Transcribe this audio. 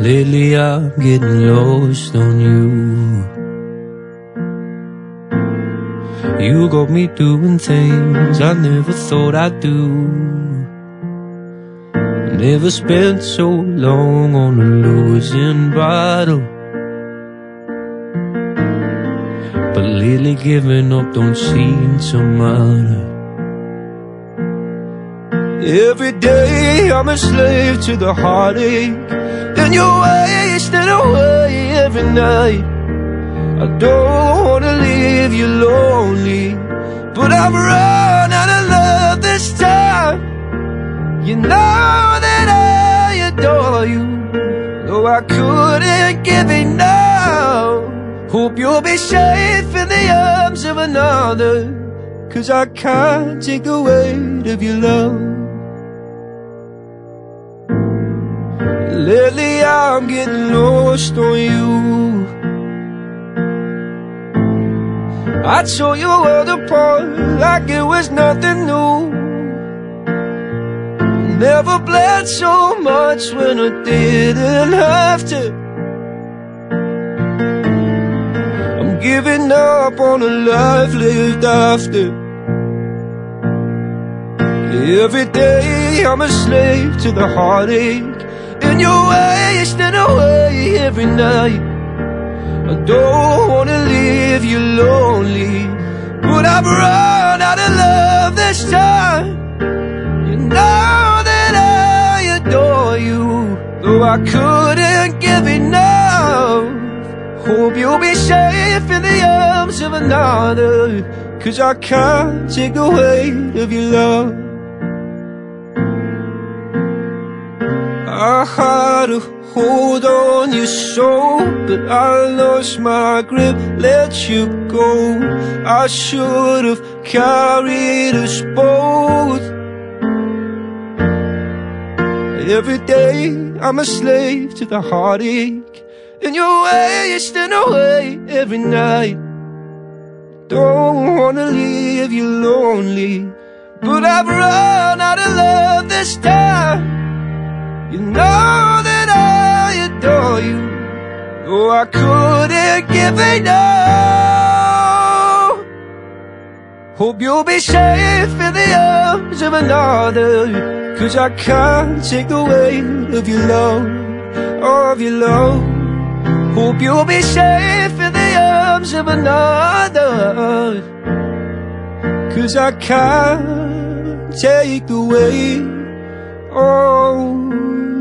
Lately I'm getting lost on you. You got me doing things I never thought I'd do. Never spent so long on a losing battle, but lately giving up don't seem to matter. Every day I'm a slave to the heartache, and you're wasting away every night. I don't wanna leave you lonely, but I've run out of love this time. You know that I adore you, though I couldn't give enough. Hope you'll be safe in the arms of another, 'cause I can't take the weight of your love. Lately I'm getting lost on you. I tore your world apart like it was nothing new. Never bled so much when I didn't have to. I'm giving up on a life lived after. Every day I'm a slave to the heartache, and you're wasting away every night. I don't wanna leave you lonely, but I've run out of love this time. You know that I adore you, though I couldn't give enough. Hope you'll be safe in the arms of another, 'cause I can't take the weight of your love. I had a hold on your soul, but I lost my grip, let you go. I should have carried us both. Every day I'm a slave to the heartache, and you're wasting away every night. Don't wanna leave you lonely, but I've run out of love this time. You know that I adore you, though I couldn't give enough. Hope you'll be safe in the arms of another, 'cause I can't take the weight of your love, of your love. Hope you'll be safe in the arms of another, 'cause I can't take the weight. Oh